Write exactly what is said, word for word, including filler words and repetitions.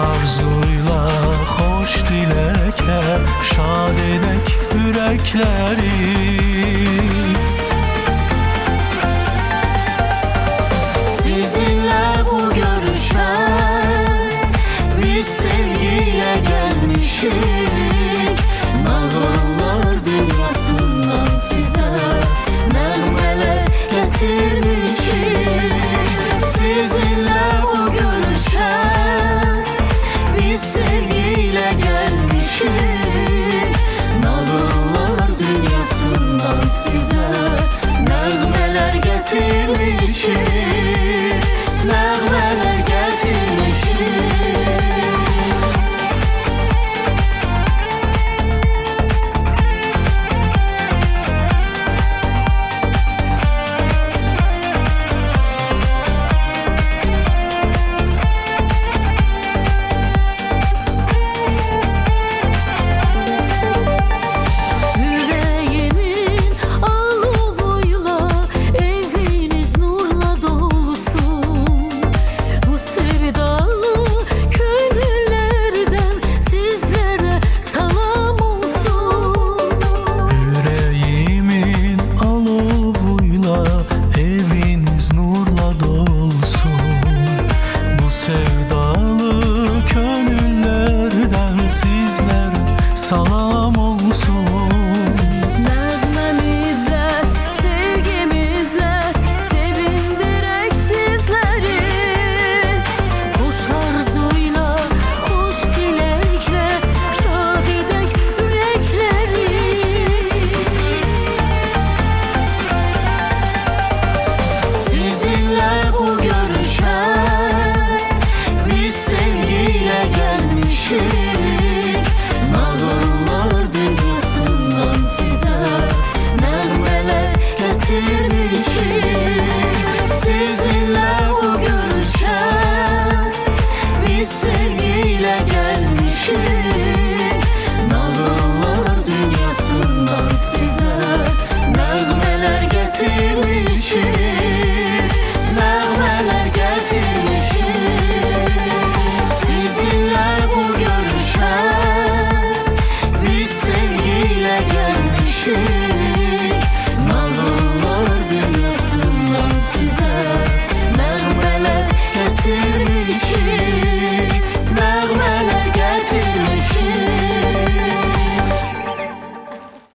arzuyla, hoş dilekle şad edek yürekleri. Sizinle bu görüşe biz sevgiyle gelmişik. Nağıllar dünyasından size nəğmələr getirmişik. Sizinle bu görüşe biz sevgiyle gelmişik. Nağıllar dünyasından size nəğmələr getirmişik. Nəğmələr getirmişik. Salam olsun. Nəğməmizlə, sevgimizlə sevindirək sizləri. Xoş arzuyla, xoş diləklə şad edək ürəkləri. Sizinlə bu görüşə biz sevgiyle gelmişik. Nağıllar dünyasından size nəğmələr getirmişik. Sizinle bu görüşe biz sevgiyle gelmişik. Nağıllar dünyasından size nəğmələr getirmişik. Nəğmələr getirmişik. Sizinle bu görüşe biz sevgiyle gelmişik.